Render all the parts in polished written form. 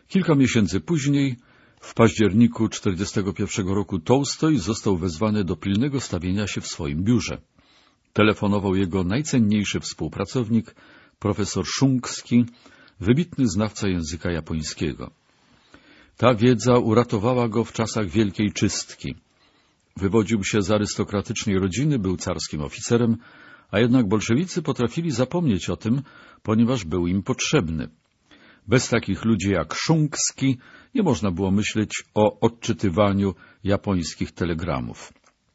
Kilka miesięcy później, w październiku 1941 roku, Tołstoj został wezwany do pilnego stawienia się w swoim biurze. Telefonował jego najcenniejszy współpracownik, profesor Szungski, wybitny znawca języka japońskiego. Ta wiedza uratowała go w czasach Wielkiej Czystki. Wywodził się z arystokratycznej rodziny, był carskim oficerem, a jednak bolszewicy potrafili zapomnieć o tym, ponieważ był im potrzebny. Bez takich ludzi jak Szungski nie można było myśleć o odczytywaniu japońskich telegramów.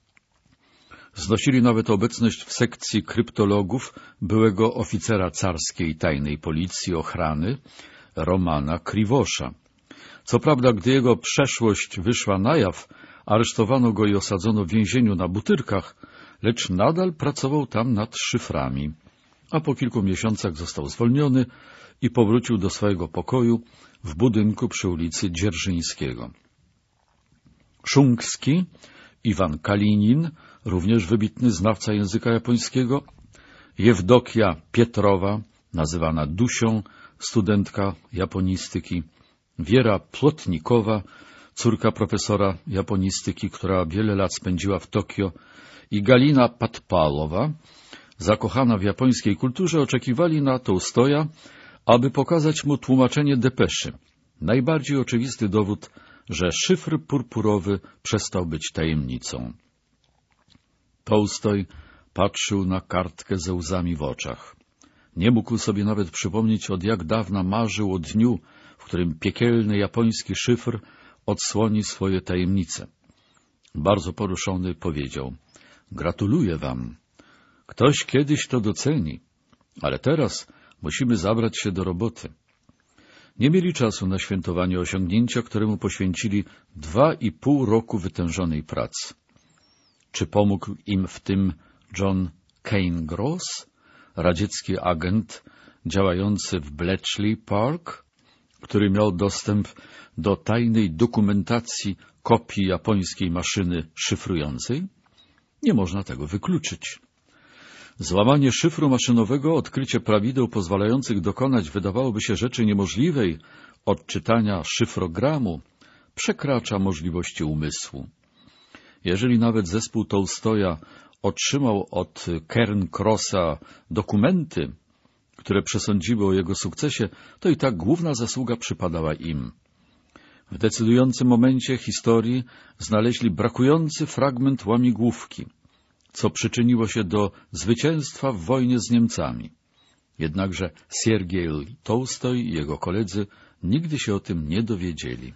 Znosili nawet obecność w sekcji kryptologów byłego oficera carskiej tajnej policji ochrany Romana Kriwosza. Co prawda, gdy jego przeszłość wyszła na jaw, aresztowano go i osadzono w więzieniu na Butyrkach, lecz nadal pracował tam nad szyframi, a po kilku miesiącach został zwolniony i powrócił do swojego pokoju w budynku przy ulicy Dzierżyńskiego. Szungski, Iwan Kalinin, również wybitny znawca języka japońskiego, Jewdokia Pietrowa, nazywana Dusią, studentka japonistyki, Wiera Plotnikowa, córka profesora japonistyki, która wiele lat spędziła w Tokio, i Galina Patpalowa, zakochana w japońskiej kulturze, oczekiwali na Tołstoja, aby pokazać mu tłumaczenie depeszy. Najbardziej oczywisty dowód, że szyfr purpurowy przestał być tajemnicą. Tołstoj patrzył na kartkę ze łzami w oczach. Nie mógł sobie nawet przypomnieć, od jak dawna marzył o dniu, w którym piekielny japoński szyfr odsłoni swoje tajemnice. Bardzo poruszony powiedział: gratuluję wam. Ktoś kiedyś to doceni, ale teraz musimy zabrać się do roboty. Nie mieli czasu na świętowanie osiągnięcia, któremu poświęcili 2,5 roku wytężonej pracy. Czy pomógł im w tym John Cain-Gross, radziecki agent działający w Bletchley Park, który miał dostęp do tajnej dokumentacji kopii japońskiej maszyny szyfrującej? Nie można tego wykluczyć. Złamanie szyfru maszynowego, odkrycie prawideł pozwalających dokonać, wydawałoby się, rzeczy niemożliwej, odczytania szyfrogramu, przekracza możliwości umysłu. Jeżeli nawet zespół Tołstoja otrzymał od Cairncrossa dokumenty, które przesądziły o jego sukcesie, to i tak główna zasługa przypadała im. W decydującym momencie historii znaleźli brakujący fragment łamigłówki, co przyczyniło się do zwycięstwa w wojnie z Niemcami. Jednakże Siergiej Tołstoj i jego koledzy nigdy się o tym nie dowiedzieli.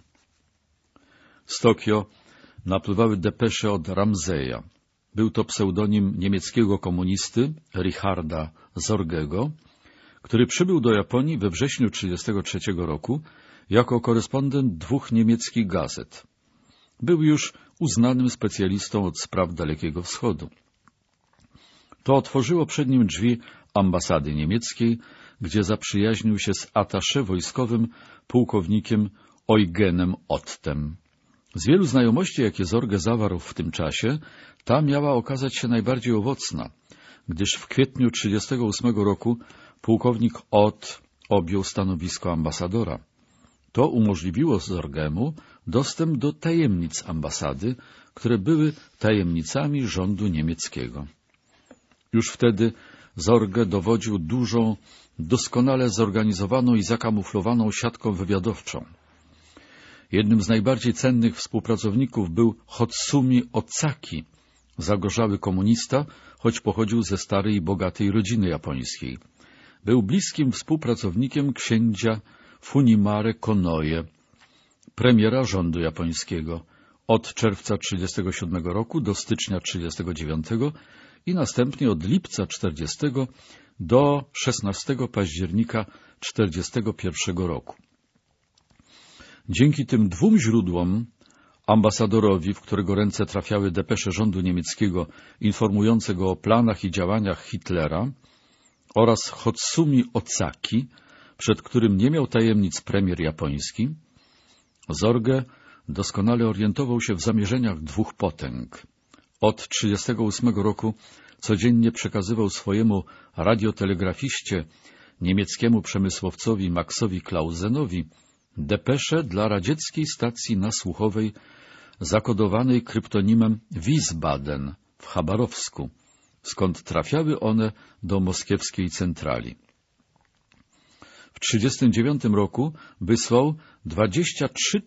Z Tokio napływały depesze od Ramseja. Był to pseudonim niemieckiego komunisty Richarda Zorgego, który przybył do Japonii we wrześniu 1933 roku jako korespondent 2 niemieckich gazet. Był już uznanym specjalistą od spraw Dalekiego Wschodu. To otworzyło przed nim drzwi ambasady niemieckiej, gdzie zaprzyjaźnił się z attaché wojskowym pułkownikiem Eugenem Ottem. Z wielu znajomości, jakie Zorge zawarł w tym czasie, ta miała okazać się najbardziej owocna, gdyż w kwietniu 1938 roku pułkownik Ott objął stanowisko ambasadora. To umożliwiło Zorgemu dostęp do tajemnic ambasady, które były tajemnicami rządu niemieckiego. Już wtedy Zorge dowodził dużą, doskonale zorganizowaną i zakamuflowaną siatką wywiadowczą. Jednym z najbardziej cennych współpracowników był Hotsumi Ozaki, zagorzały komunista, choć pochodził ze starej i bogatej rodziny japońskiej. Był bliskim współpracownikiem księcia Funimare Konoye, premiera rządu japońskiego, od czerwca 1937 roku do stycznia 1939 i następnie od lipca 1940 do 16 października 1941 roku. Dzięki tym 2 źródłom, ambasadorowi, w którego ręce trafiały depesze rządu niemieckiego informujące go o planach i działaniach Hitlera, oraz Hotsumi Ozaki, przed którym nie miał tajemnic premier japoński, Zorge doskonale orientował się w zamierzeniach 2 potęg. Od 1938 roku codziennie przekazywał swojemu radiotelegrafiście, niemieckiemu przemysłowcowi Maxowi Clausenowi, depesze dla radzieckiej stacji nasłuchowej zakodowanej kryptonimem Wiesbaden w Chabarowsku, skąd trafiały one do moskiewskiej centrali. W 1939 roku wysłał 23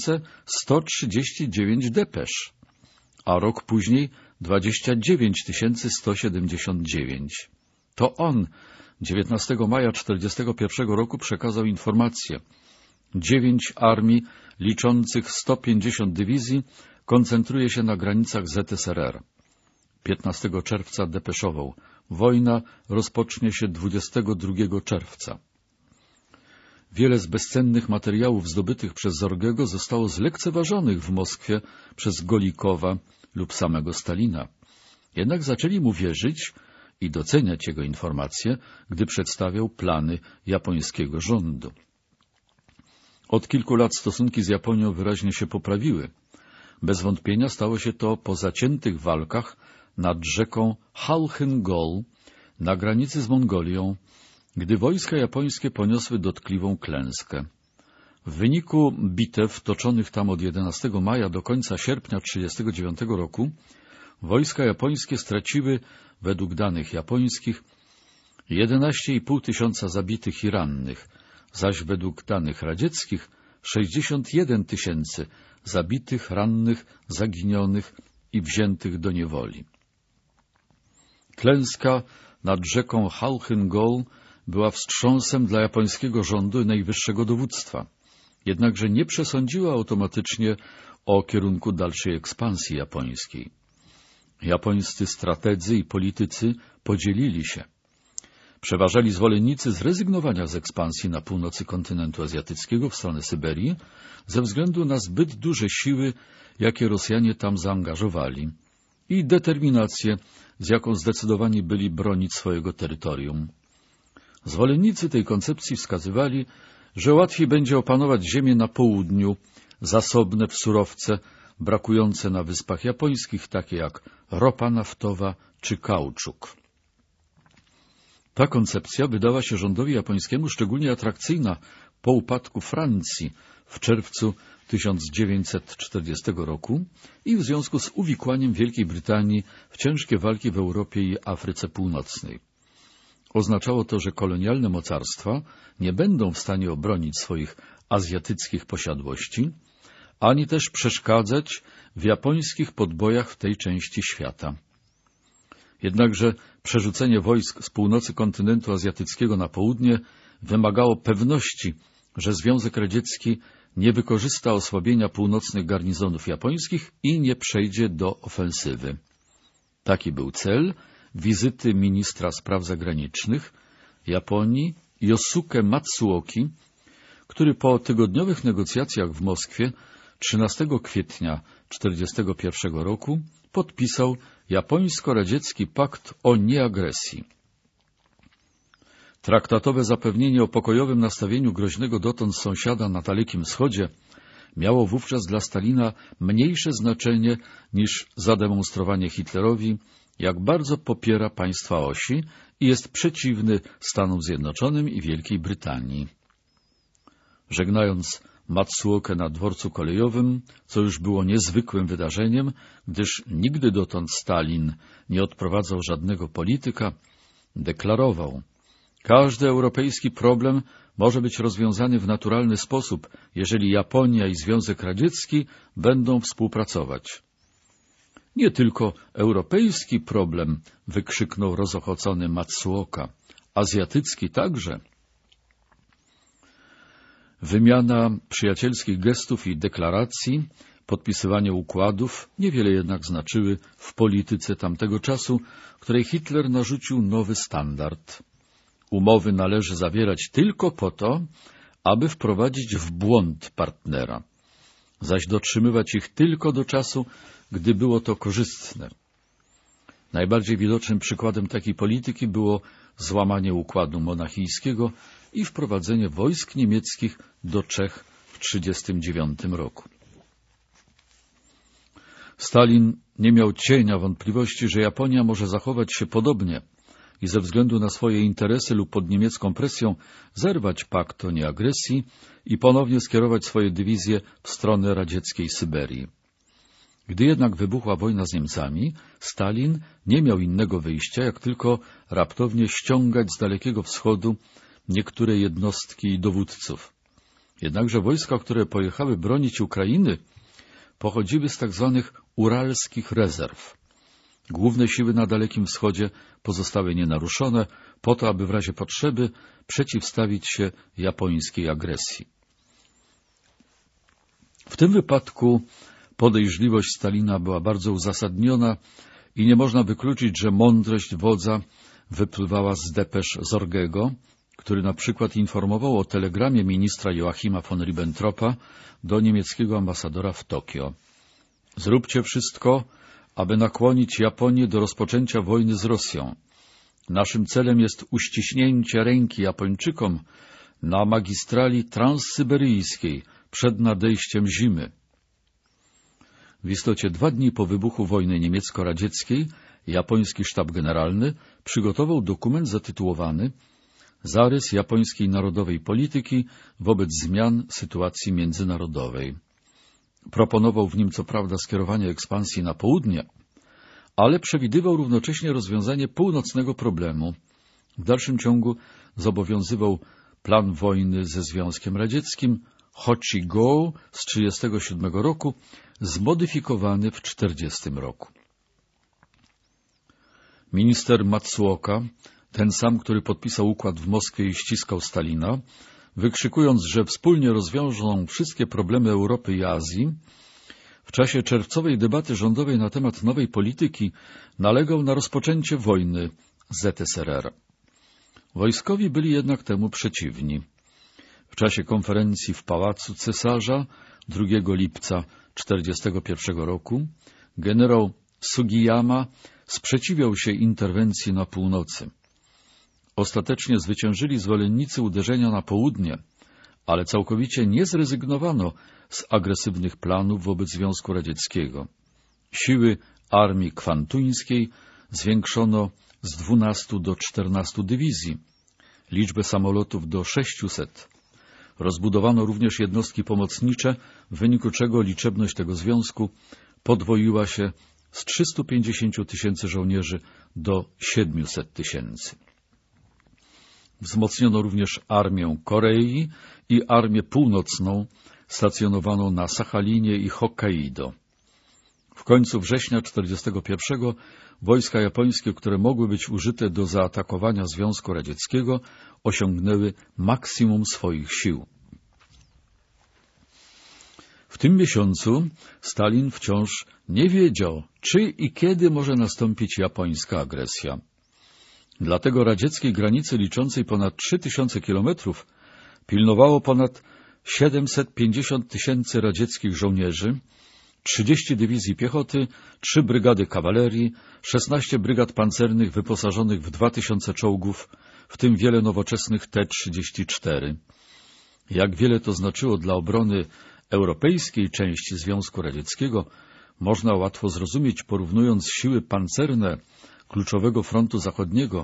139 depesz, a rok później 29 179. To on 19 maja 1941 roku przekazał informację. 9 armii liczących 150 dywizji koncentruje się na granicach ZSRR. 15 czerwca depeszował. Wojna rozpocznie się 22 czerwca. Wiele z bezcennych materiałów zdobytych przez Zorgego zostało zlekceważonych w Moskwie przez Golikowa lub samego Stalina. Jednak zaczęli mu wierzyć i doceniać jego informacje, gdy przedstawiał plany japońskiego rządu. Od kilku lat stosunki z Japonią wyraźnie się poprawiły. Bez wątpienia stało się to po zaciętych walkach nad rzeką Halchyn-Gol na granicy z Mongolią, gdy wojska japońskie poniosły dotkliwą klęskę. W wyniku bitew toczonych tam od 11 maja do końca sierpnia 1939 roku wojska japońskie straciły, według danych japońskich, 11,5 tysiąca zabitych i rannych, zaś według danych radzieckich 61 tysięcy zabitych, rannych, zaginionych i wziętych do niewoli. Klęska nad rzeką Halchyn-Gol była wstrząsem dla japońskiego rządu i najwyższego dowództwa, jednakże nie przesądziła automatycznie o kierunku dalszej ekspansji japońskiej. Japońscy strategzy i politycy podzielili się. Przeważali zwolennicy zrezygnowania z ekspansji na północy kontynentu azjatyckiego w stronę Syberii ze względu na zbyt duże siły, jakie Rosjanie tam zaangażowali, i determinację, z jaką zdecydowani byli bronić swojego terytorium. Zwolennicy tej koncepcji wskazywali, że łatwiej będzie opanować ziemię na południu, zasobne w surowce, brakujące na wyspach japońskich, takie jak ropa naftowa czy kauczuk. Ta koncepcja wydała się rządowi japońskiemu szczególnie atrakcyjna po upadku Francji w czerwcu 1940 roku i w związku z uwikłaniem Wielkiej Brytanii w ciężkie walki w Europie i Afryce Północnej. Oznaczało to, że kolonialne mocarstwa nie będą w stanie obronić swoich azjatyckich posiadłości, ani też przeszkadzać w japońskich podbojach w tej części świata. Jednakże przerzucenie wojsk z północy kontynentu azjatyckiego na południe wymagało pewności, że Związek Radziecki nie wykorzysta osłabienia północnych garnizonów japońskich i nie przejdzie do ofensywy. Taki był cel wizyty ministra spraw zagranicznych Japonii Yosuke Matsuoki, który po tygodniowych negocjacjach w Moskwie 13 kwietnia 1941 roku podpisał japońsko-radziecki pakt o nieagresji. Traktatowe zapewnienie o pokojowym nastawieniu groźnego dotąd sąsiada na Dalekim Wschodzie miało wówczas dla Stalina mniejsze znaczenie niż zademonstrowanie Hitlerowi, jak bardzo popiera państwa osi i jest przeciwny Stanom Zjednoczonym i Wielkiej Brytanii. Żegnając Matsuokę na dworcu kolejowym, co już było niezwykłym wydarzeniem, gdyż nigdy dotąd Stalin nie odprowadzał żadnego polityka, deklarował: każdy europejski problem może być rozwiązany w naturalny sposób, jeżeli Japonia i Związek Radziecki będą współpracować. Nie tylko europejski problem, wykrzyknął rozochocony Matsuoka, azjatycki także. Wymiana przyjacielskich gestów i deklaracji, podpisywanie układów niewiele jednak znaczyły w polityce tamtego czasu, której Hitler narzucił nowy standard. Umowy należy zawierać tylko po to, aby wprowadzić w błąd partnera, zaś dotrzymywać ich tylko do czasu, gdy było to korzystne. Najbardziej widocznym przykładem takiej polityki było złamanie układu monachijskiego i wprowadzenie wojsk niemieckich do Czech w 1939 roku. Stalin nie miał cienia wątpliwości, że Japonia może zachować się podobnie, i ze względu na swoje interesy lub pod niemiecką presją zerwać pakt o nieagresji i ponownie skierować swoje dywizje w stronę radzieckiej Syberii. Gdy jednak wybuchła wojna z Niemcami, Stalin nie miał innego wyjścia, jak tylko raptownie ściągać z Dalekiego Wschodu niektóre jednostki i dowódców. Jednakże wojska, które pojechały bronić Ukrainy, pochodziły z tzw. uralskich rezerw. Główne siły na Dalekim Wschodzie pozostały nienaruszone, po to, aby w razie potrzeby przeciwstawić się japońskiej agresji. W tym wypadku podejrzliwość Stalina była bardzo uzasadniona i nie można wykluczyć, że mądrość wodza wypływała z depesz Zorgego, który na przykład informował o telegramie ministra Joachima von Ribbentropa do niemieckiego ambasadora w Tokio. Zróbcie wszystko, aby nakłonić Japonię do rozpoczęcia wojny z Rosją. Naszym celem jest uściśnięcie ręki Japończykom na magistrali transsyberyjskiej przed nadejściem zimy. W istocie 2 dni po wybuchu wojny niemiecko-radzieckiej japoński sztab generalny przygotował dokument zatytułowany Zarys japońskiej narodowej polityki wobec zmian sytuacji międzynarodowej. Proponował w nim co prawda skierowanie ekspansji na południe, ale przewidywał równocześnie rozwiązanie północnego problemu. W dalszym ciągu zobowiązywał plan wojny ze Związkiem Radzieckim Hochi-Go z 1937 roku, zmodyfikowany w 1940 roku. Minister Matsuoka, ten sam, który podpisał układ w Moskwie i ściskał Stalina, wykrzykując, że wspólnie rozwiążą wszystkie problemy Europy i Azji, w czasie czerwcowej debaty rządowej na temat nowej polityki nalegał na rozpoczęcie wojny z ZSRR. Wojskowi byli jednak temu przeciwni. W czasie konferencji w Pałacu Cesarza 2 lipca 1941 roku generał Sugiyama sprzeciwiał się interwencji na północy. Ostatecznie zwyciężyli zwolennicy uderzenia na południe, ale całkowicie nie zrezygnowano z agresywnych planów wobec Związku Radzieckiego. Siły armii kwantuńskiej zwiększono z 12 do 14 dywizji, liczbę samolotów do 600. Rozbudowano również jednostki pomocnicze, w wyniku czego liczebność tego związku podwoiła się z 350 000 żołnierzy do 700 000. Wzmocniono również armię Korei i armię północną stacjonowaną na Sachalinie i Hokkaido. W końcu września 1941 wojska japońskie, które mogły być użyte do zaatakowania Związku Radzieckiego, osiągnęły maksimum swoich sił. W tym miesiącu Stalin wciąż nie wiedział, czy i kiedy może nastąpić japońska agresja. Dlatego radzieckiej granicy liczącej ponad 3000 kilometrów pilnowało ponad 750 000 radzieckich żołnierzy, 30 dywizji piechoty, 3 brygady kawalerii, 16 brygad pancernych wyposażonych w 2000 czołgów, w tym wiele nowoczesnych T-34. Jak wiele to znaczyło dla obrony europejskiej części Związku Radzieckiego, można łatwo zrozumieć, porównując siły pancerne kluczowego frontu zachodniego.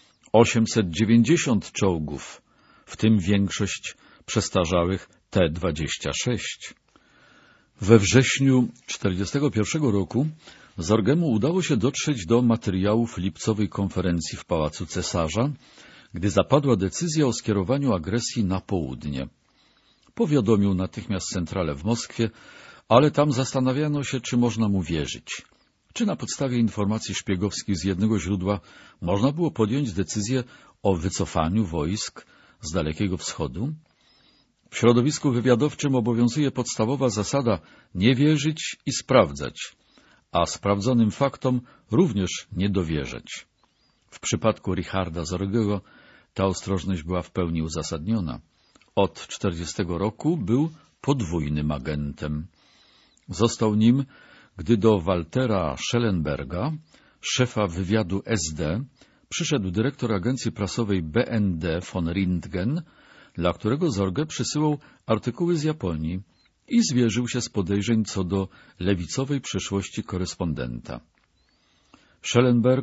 890 czołgów, w tym większość przestarzałych T-26. We wrześniu 1941 roku Zorgemu udało się dotrzeć do materiałów lipcowej konferencji w Pałacu Cesarza, gdy zapadła decyzja o skierowaniu agresji na południe. Powiadomił natychmiast centralę w Moskwie, ale tam zastanawiano się, czy można mu wierzyć. Czy na podstawie informacji szpiegowskich z jednego źródła można było podjąć decyzję o wycofaniu wojsk z Dalekiego Wschodu? W środowisku wywiadowczym obowiązuje podstawowa zasada nie wierzyć i sprawdzać, a sprawdzonym faktom również nie dowierzać. W przypadku Richarda Zorgego ta ostrożność była w pełni uzasadniona. Od 1940 roku był podwójnym agentem. Został nim, gdy do Waltera Schellenberga, szefa wywiadu SD, przyszedł dyrektor agencji prasowej BND von Rintgen, dla którego Zorge przysyłał artykuły z Japonii i zwierzył się z podejrzeń co do lewicowej przeszłości korespondenta. Schellenberg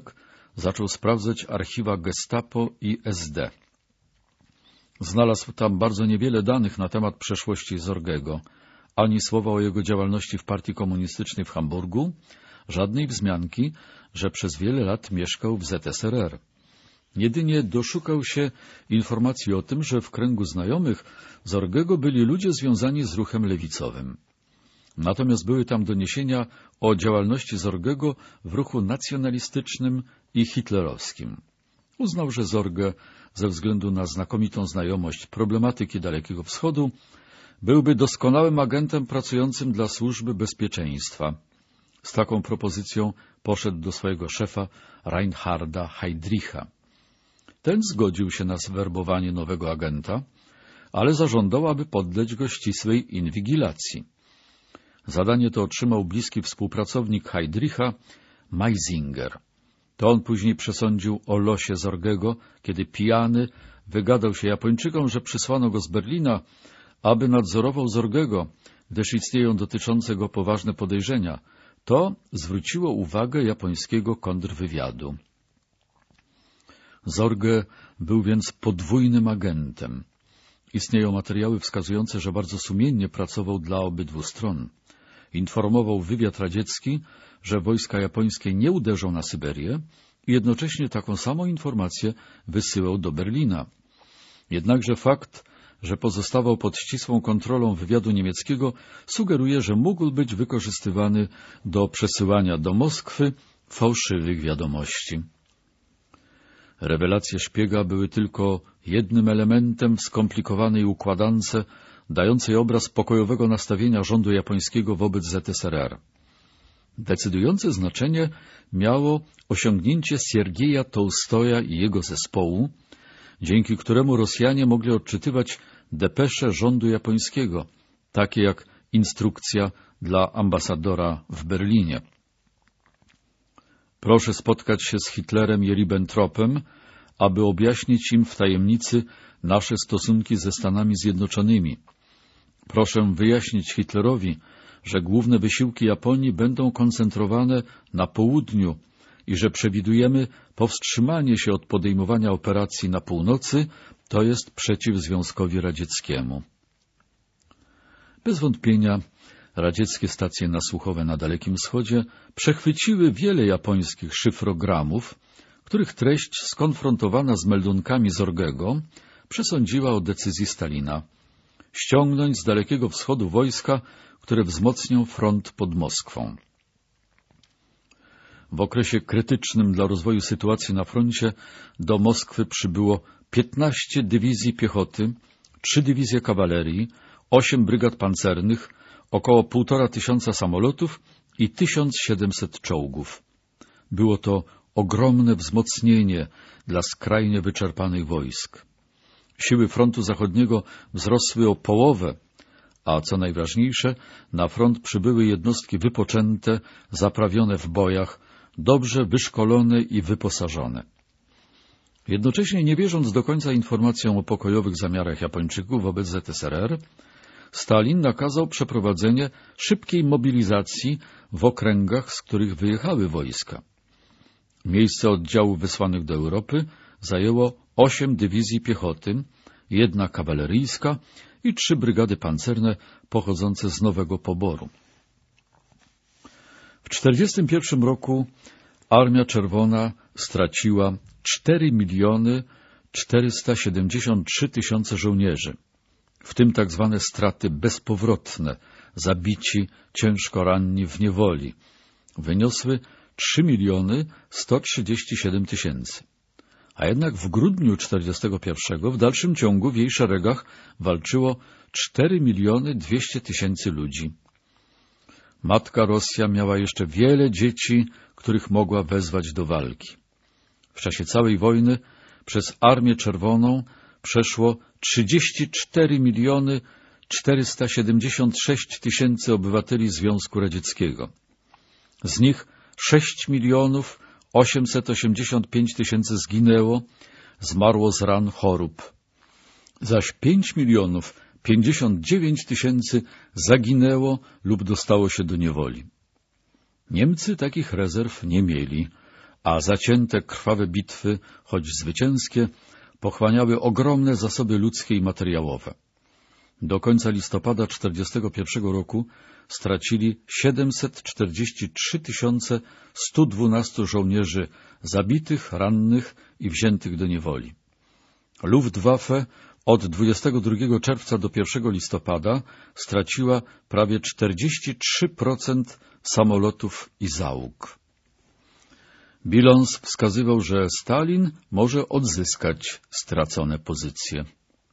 zaczął sprawdzać archiwa Gestapo i SD. Znalazł tam bardzo niewiele danych na temat przeszłości Zorgego, ani słowa o jego działalności w partii komunistycznej w Hamburgu, żadnej wzmianki, że przez wiele lat mieszkał w ZSRR. Jedynie doszukał się informacji o tym, że w kręgu znajomych Zorgego byli ludzie związani z ruchem lewicowym. Natomiast były tam doniesienia o działalności Zorgego w ruchu nacjonalistycznym i hitlerowskim. Uznał, że Zorge, ze względu na znakomitą znajomość problematyki Dalekiego Wschodu, byłby doskonałym agentem pracującym dla służby bezpieczeństwa. Z taką propozycją poszedł do swojego szefa Reinharda Heydricha. Ten zgodził się na zwerbowanie nowego agenta, ale zażądał, aby poddać go ścisłej inwigilacji. Zadanie to otrzymał bliski współpracownik Heydricha, Meisinger. To on później przesądził o losie Zorgego, kiedy pijany wygadał się Japończykom, że przysłano go z Berlina, aby nadzorował Zorgego, gdyż istnieją dotyczące go poważne podejrzenia. To zwróciło uwagę japońskiego kontrwywiadu. Zorge był więc podwójnym agentem. Istnieją materiały wskazujące, że bardzo sumiennie pracował dla obydwu stron. Informował wywiad radziecki, że wojska japońskie nie uderzą na Syberię i jednocześnie taką samą informację wysyłał do Berlina. Jednakże fakt, że pozostawał pod ścisłą kontrolą wywiadu niemieckiego, sugeruje, że mógł być wykorzystywany do przesyłania do Moskwy fałszywych wiadomości. Rewelacje szpiega były tylko jednym elementem w skomplikowanej układance dającej obraz pokojowego nastawienia rządu japońskiego wobec ZSRR. Decydujące znaczenie miało osiągnięcie Siergieja Tołstoja i jego zespołu, dzięki któremu Rosjanie mogli odczytywać depesze rządu japońskiego, takie jak instrukcja dla ambasadora w Berlinie. Proszę spotkać się z Hitlerem i Ribbentropem, aby objaśnić im w tajemnicy nasze stosunki ze Stanami Zjednoczonymi. Proszę wyjaśnić Hitlerowi, że główne wysiłki Japonii będą koncentrowane na południu i że przewidujemy powstrzymanie się od podejmowania operacji na północy, to jest przeciw Związkowi Radzieckiemu. Bez wątpienia radzieckie stacje nasłuchowe na Dalekim Wschodzie przechwyciły wiele japońskich szyfrogramów, których treść skonfrontowana z meldunkami Zorgego przesądziła o decyzji Stalina ściągnąć z Dalekiego Wschodu wojska, które wzmocnią front pod Moskwą. W okresie krytycznym dla rozwoju sytuacji na froncie do Moskwy przybyło 15 dywizji piechoty, 3 dywizje kawalerii, 8 brygad pancernych, około 1500 samolotów i 1700 czołgów. Było to ogromne wzmocnienie dla skrajnie wyczerpanych wojsk. Siły frontu zachodniego wzrosły o połowę, a co najważniejsze, na front przybyły jednostki wypoczęte, zaprawione w bojach, dobrze wyszkolone i wyposażone. Jednocześnie, nie wierząc do końca informacjom o pokojowych zamiarach Japończyków wobec ZSRR, Stalin nakazał przeprowadzenie szybkiej mobilizacji w okręgach, z których wyjechały wojska. Miejsce oddziałów wysłanych do Europy zajęło 8 dywizji piechoty, 1 kawaleryjska i 3 brygady pancerne pochodzące z Nowego Poboru. W 1941 roku Armia Czerwona straciła 4 473 000 żołnierzy, w tym tak zwane straty bezpowrotne, zabici, ciężko ranni w niewoli. Wyniosły 3 137 000. A jednak w grudniu 1941 w dalszym ciągu w jej szeregach walczyło 4 200 000 ludzi. Matka Rosja miała jeszcze wiele dzieci, których mogła wezwać do walki. W czasie całej wojny przez Armię Czerwoną przeszło 34 476 000 obywateli Związku Radzieckiego. Z nich 6 885 000 zginęło, zmarło z ran chorób, zaś 5 059 000 zaginęło lub dostało się do niewoli. Niemcy takich rezerw nie mieli, a zacięte, krwawe bitwy, choć zwycięskie, pochłaniały ogromne zasoby ludzkie i materiałowe. Do końca listopada 1941 roku stracili 743 112 żołnierzy zabitych, rannych i wziętych do niewoli. Luftwaffe od 22 czerwca do 1 listopada straciła prawie 43% samolotów i załóg. Bilans wskazywał, że Stalin może odzyskać stracone pozycje.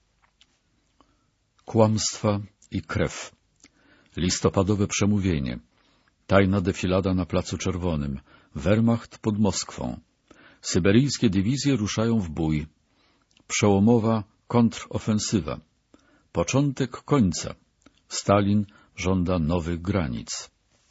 Kłamstwa i krew. Listopadowe przemówienie. Tajna defilada na Placu Czerwonym. Wehrmacht pod Moskwą. Syberyjskie dywizje ruszają w bój. Przełomowa kontrofensywa. Początek końca. Stalin żąda nowych granic.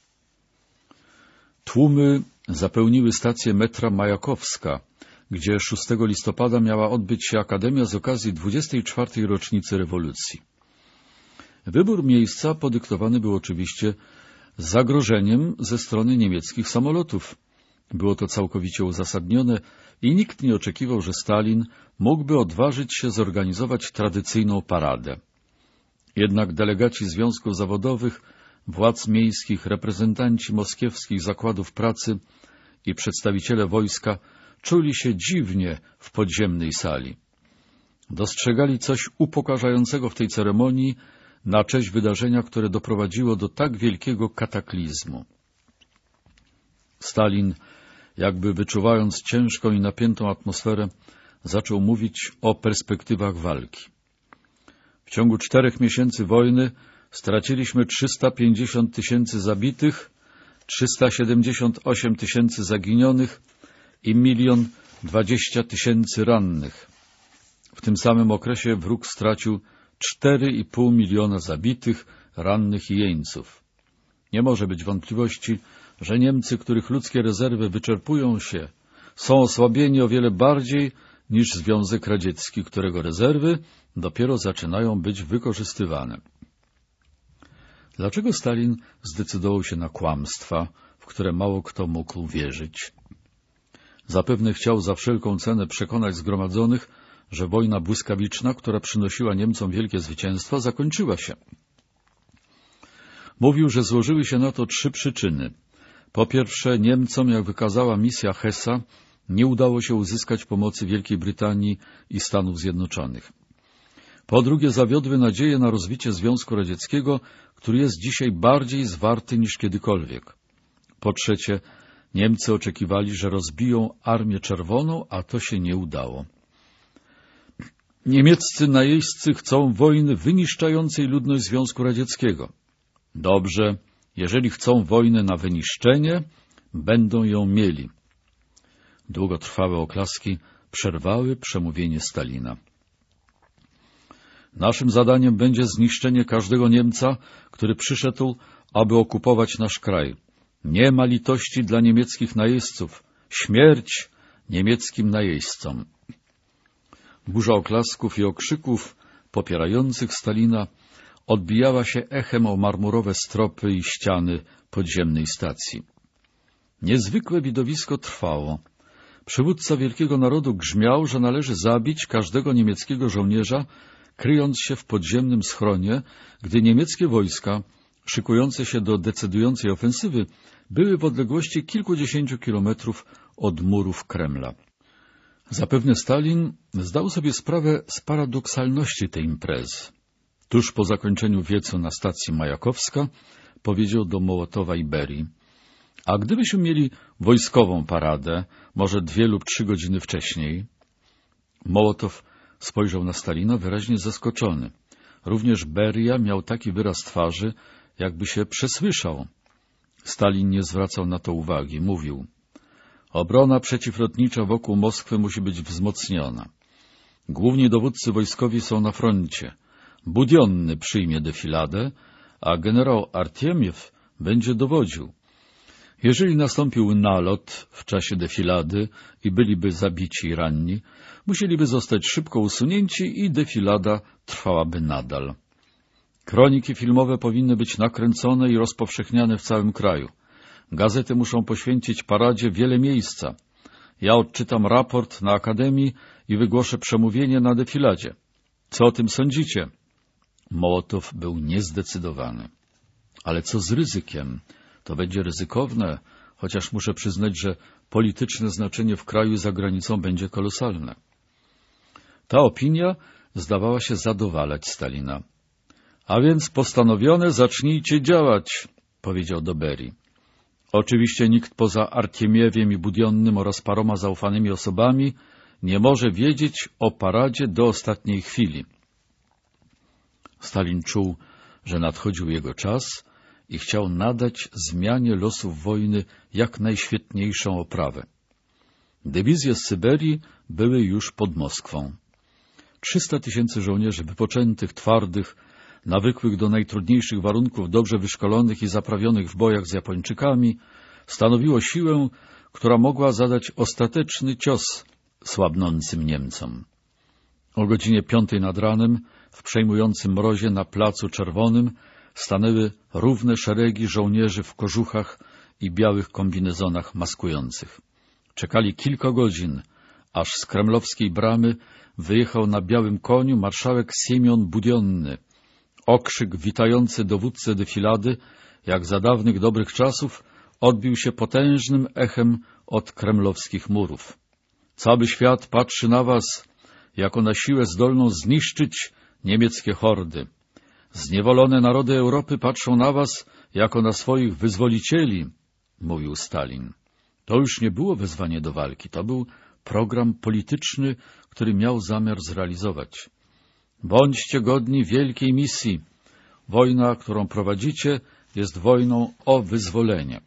Tłumy zapełniły stację metra Majakowska, gdzie 6 listopada miała odbyć się akademia z okazji 24. rocznicy rewolucji. Wybór miejsca podyktowany był oczywiście zagrożeniem ze strony niemieckich samolotów. Było to całkowicie uzasadnione i nikt nie oczekiwał, że Stalin mógłby odważyć się zorganizować tradycyjną paradę. Jednak delegaci związków zawodowych, władz miejskich, reprezentanci moskiewskich zakładów pracy i przedstawiciele wojska czuli się dziwnie w podziemnej sali. Dostrzegali coś upokarzającego w tej ceremonii na cześć wydarzenia, które doprowadziło do tak wielkiego kataklizmu. Stalin, jakby wyczuwając ciężką i napiętą atmosferę, zaczął mówić o perspektywach walki. W ciągu 4 miesięcy wojny straciliśmy 350 000 zabitych, 378 000 zaginionych i 1 020 000 rannych. W tym samym okresie wróg stracił 4,5 miliona zabitych, rannych i jeńców. Nie może być wątpliwości, że Niemcy, których ludzkie rezerwy wyczerpują się, są osłabieni o wiele bardziej niż Związek Radziecki, którego rezerwy dopiero zaczynają być wykorzystywane. Dlaczego Stalin zdecydował się na kłamstwa, w które mało kto mógł wierzyć? Zapewne chciał za wszelką cenę przekonać zgromadzonych, że wojna błyskawiczna, która przynosiła Niemcom wielkie zwycięstwa, zakończyła się. Mówił, że złożyły się na to 3 przyczyny. Po pierwsze, Niemcom, jak wykazała misja Hessa, nie udało się uzyskać pomocy Wielkiej Brytanii i Stanów Zjednoczonych. Po drugie, zawiodły nadzieje na rozbicie Związku Radzieckiego, który jest dzisiaj bardziej zwarty niż kiedykolwiek. Po trzecie, Niemcy oczekiwali, że rozbiją Armię Czerwoną, a to się nie udało. Niemieccy najeźdźcy chcą wojny wyniszczającej ludność Związku Radzieckiego. Dobrze, jeżeli chcą wojny na wyniszczenie, będą ją mieli. Długotrwałe oklaski przerwały przemówienie Stalina. Naszym zadaniem będzie zniszczenie każdego Niemca, który przyszedł, aby okupować nasz kraj. Nie ma litości dla niemieckich najeźdźców. Śmierć niemieckim najeźdźcom. Burza oklasków i okrzyków popierających Stalina odbijała się echem o marmurowe stropy i ściany podziemnej stacji. Niezwykłe widowisko trwało. Przywódca wielkiego narodu grzmiał, że należy zabić każdego niemieckiego żołnierza, kryjąc się w podziemnym schronie, gdy niemieckie wojska, szykujące się do decydującej ofensywy, były w odległości kilkudziesięciu kilometrów od murów Kremla. Zapewne Stalin zdał sobie sprawę z paradoksalności tej imprezy. Tuż po zakończeniu wiecu na stacji Majakowska powiedział do Mołotowa i Berii: a gdybyśmy mieli wojskową paradę, może 2 lub 3 godziny wcześniej? Mołotow spojrzał na Stalina wyraźnie zaskoczony. Również Beria miał taki wyraz twarzy, jakby się przesłyszał. Stalin nie zwracał na to uwagi. Mówił: obrona przeciwlotnicza wokół Moskwy musi być wzmocniona. Główni dowódcy wojskowi są na froncie. Budionny przyjmie defiladę, a generał Artiemiew będzie dowodził. Jeżeli nastąpił nalot w czasie defilady i byliby zabici i ranni, musieliby zostać szybko usunięci i defilada trwałaby nadal. Kroniki filmowe powinny być nakręcone i rozpowszechniane w całym kraju. Gazety muszą poświęcić paradzie wiele miejsca. Ja odczytam raport na Akademii i wygłoszę przemówienie na defiladzie. Co o tym sądzicie? Mołotow był niezdecydowany. Ale co z ryzykiem? To będzie ryzykowne, chociaż muszę przyznać, że polityczne znaczenie w kraju i za granicą będzie kolosalne. Ta opinia zdawała się zadowalać Stalina. A więc postanowione, zacznijcie działać, powiedział do Berii. Oczywiście nikt poza Artiemiewiem i Budionnym oraz paroma zaufanymi osobami nie może wiedzieć o paradzie do ostatniej chwili. Stalin czuł, że nadchodził jego czas i chciał nadać zmianie losów wojny jak najświetniejszą oprawę. Dywizje z Syberii były już pod Moskwą. 300 000 żołnierzy wypoczętych, twardych, nawykłych do najtrudniejszych warunków, dobrze wyszkolonych i zaprawionych w bojach z Japończykami, stanowiło siłę, która mogła zadać ostateczny cios słabnącym Niemcom. O godzinie 5 nad ranem, w przejmującym mrozie na Placu Czerwonym, stanęły równe szeregi żołnierzy w kożuchach i białych kombinezonach maskujących. Czekali kilka godzin, aż z kremlowskiej bramy wyjechał na białym koniu marszałek Siemion Budionny. Okrzyk witający dowódcę defilady, jak za dawnych dobrych czasów, odbił się potężnym echem od kremlowskich murów. Cały świat patrzy na was, jako na siłę zdolną zniszczyć niemieckie hordy. Zniewolone narody Europy patrzą na was, jako na swoich wyzwolicieli, mówił Stalin. To już nie było wezwanie do walki, to był program polityczny, który miał zamiar zrealizować. Bądźcie godni wielkiej misji. Wojna, którą prowadzicie, jest wojną o wyzwolenie.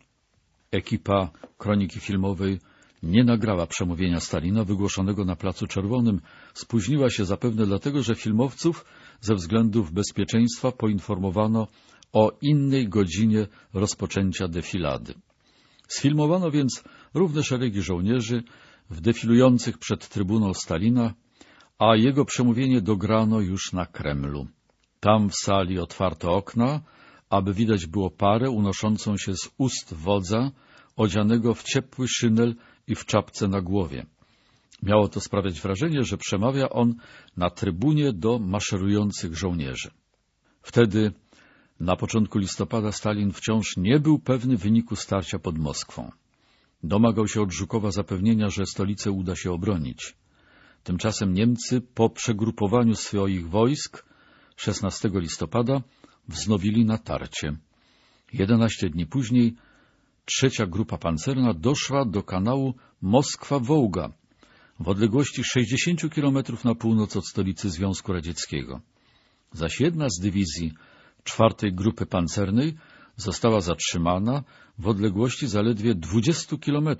Ekipa Kroniki Filmowej nie nagrała przemówienia Stalina wygłoszonego na Placu Czerwonym. Spóźniła się zapewne dlatego, że filmowców ze względów bezpieczeństwa poinformowano o innej godzinie rozpoczęcia defilady. Sfilmowano więc równe szeregi żołnierzy defilujących przed trybuną Stalina, a jego przemówienie dograno już na Kremlu. Tam w sali otwarto okna, aby widać było parę unoszącą się z ust wodza, odzianego w ciepły szynel i w czapce na głowie. Miało to sprawiać wrażenie, że przemawia on na trybunie do maszerujących żołnierzy. Wtedy, na początku listopada, Stalin wciąż nie był pewny wyniku starcia pod Moskwą. Domagał się od Żukowa zapewnienia, że stolicę uda się obronić. Tymczasem Niemcy po przegrupowaniu swoich wojsk 16 listopada wznowili natarcie. 11 dni później trzecia grupa pancerna doszła do kanału Moskwa-Wołga w odległości 60 km na północ od stolicy Związku Radzieckiego. Zaś jedna z dywizji czwartej grupy pancernej została zatrzymana w odległości zaledwie 20 km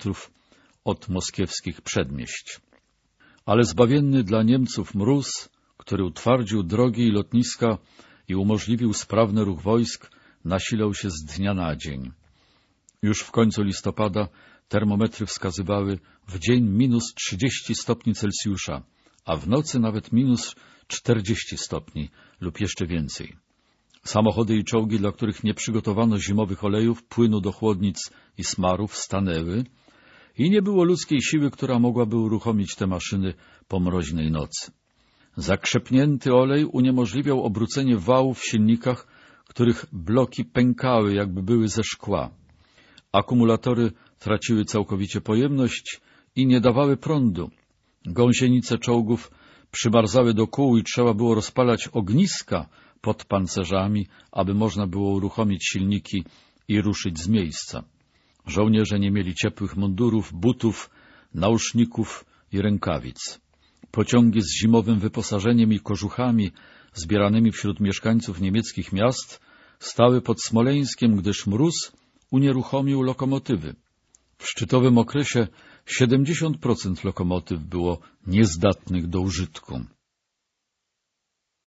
od moskiewskich przedmieść. Ale zbawienny dla Niemców mróz, który utwardził drogi i lotniska i umożliwił sprawny ruch wojsk, nasilał się z dnia na dzień. Już w końcu listopada termometry wskazywały w dzień minus 30 stopni Celsjusza, a w nocy nawet minus 40 stopni lub jeszcze więcej. Samochody i czołgi, dla których nie przygotowano zimowych olejów, płynu do chłodnic i smarów, stanęły i nie było ludzkiej siły, która mogłaby uruchomić te maszyny po mroźnej nocy. Zakrzepnięty olej uniemożliwiał obrócenie wałów w silnikach, których bloki pękały, jakby były ze szkła. Akumulatory traciły całkowicie pojemność i nie dawały prądu. Gąsienice czołgów przymarzały do kół i trzeba było rozpalać ogniska pod pancerzami, aby można było uruchomić silniki i ruszyć z miejsca. Żołnierze nie mieli ciepłych mundurów, butów, nauszników i rękawic. Pociągi z zimowym wyposażeniem i kożuchami zbieranymi wśród mieszkańców niemieckich miast stały pod Smoleńskiem, gdyż mróz unieruchomił lokomotywy. W szczytowym okresie 70% lokomotyw było niezdatnych do użytku.